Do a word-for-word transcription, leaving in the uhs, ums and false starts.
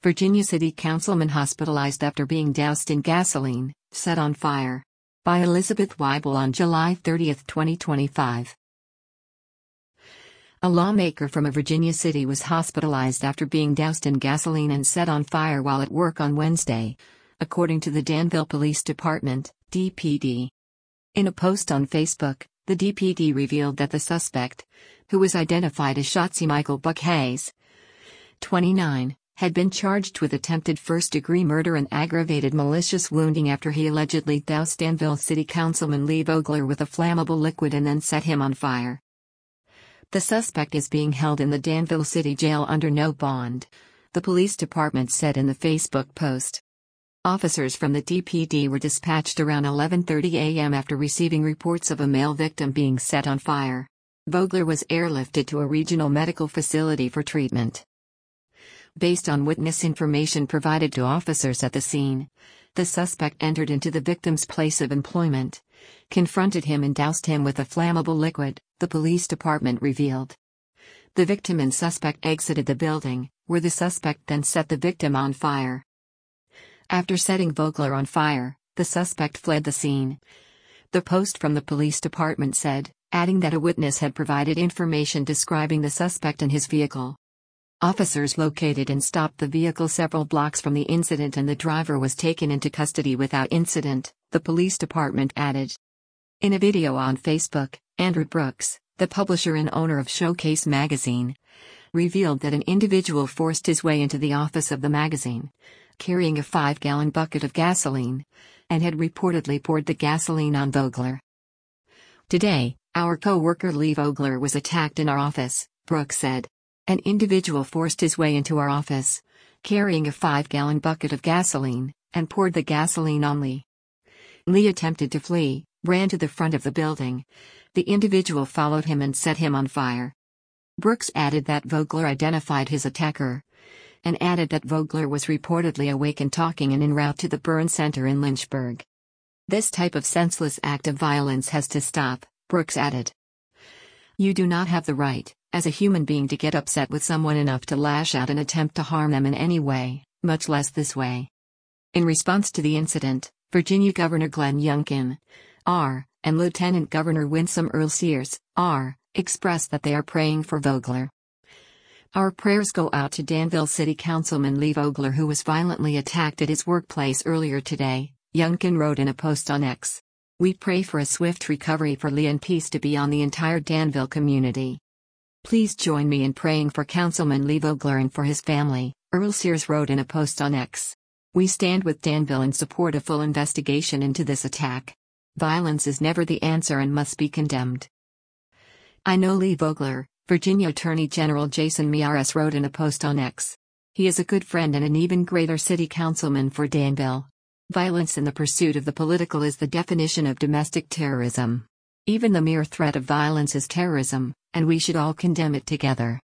Virginia City Councilman hospitalized after being doused in gasoline, set on fire. By Elizabeth Weibel on July thirtieth, twenty twenty-five. A lawmaker from a Virginia city was hospitalized after being doused in gasoline and set on fire while at work on Wednesday, according to the Danville Police Department, D P D. In a post on Facebook, the D P D revealed that the suspect, who was identified as Shotzi Michael Buck Hayes, twenty-nine, had been charged with attempted first-degree murder and aggravated malicious wounding after he allegedly doused Danville City Councilman Lee Vogler with a flammable liquid and then set him on fire. The suspect is being held in the Danville City Jail under no bond, the police department said in the Facebook post. Officers from the D P D were dispatched around eleven thirty a m after receiving reports of a male victim being set on fire. Vogler was airlifted to a regional medical facility for treatment. Based on witness information provided to officers at the scene, the suspect entered into the victim's place of employment, confronted him and doused him with a flammable liquid, the police department revealed. The victim and suspect exited the building, where the suspect then set the victim on fire. After setting Vogler on fire, the suspect fled the scene. The post from the police department said, adding that a witness had provided information describing the suspect and his vehicle. Officers located and stopped the vehicle several blocks from the incident and the driver was taken into custody without incident, the police department added. In a video on Facebook, Andrew Brooks, the publisher and owner of Showcase magazine, revealed that an individual forced his way into the office of the magazine, carrying a five-gallon bucket of gasoline, and had reportedly poured the gasoline on Vogler. Today, our co-worker Lee Vogler was attacked in our office, Brooks said. An individual forced his way into our office, carrying a five-gallon bucket of gasoline, and poured the gasoline on Lee. Lee attempted to flee, ran to the front of the building. The individual followed him and set him on fire. Brooks added that Vogler identified his attacker, and added that Vogler was reportedly awake and talking and en route to the burn center in Lynchburg. This type of senseless act of violence has to stop, Brooks added. You do not have the right, as a human being, to get upset with someone enough to lash out and attempt to harm them in any way, much less this way. In response to the incident, Virginia Governor Glenn Youngkin, R., and Lieutenant Governor Winsome Earl Sears, R., expressed that they are praying for Vogler. Our prayers go out to Danville City Councilman Lee Vogler, who was violently attacked at his workplace earlier today, Youngkin wrote in a post on X. We pray for a swift recovery for Lee and peace to be on the entire Danville community. Please join me in praying for Councilman Lee Vogler and for his family, Earl Sears wrote in a post on X. We stand with Danville and support a full investigation into this attack. Violence is never the answer and must be condemned. I know Lee Vogler, Virginia Attorney General Jason Miyares wrote in a post on X. He is a good friend and an even greater city councilman for Danville. Violence in the pursuit of the political is the definition of domestic terrorism. Even the mere threat of violence is terrorism, and we should all condemn it together.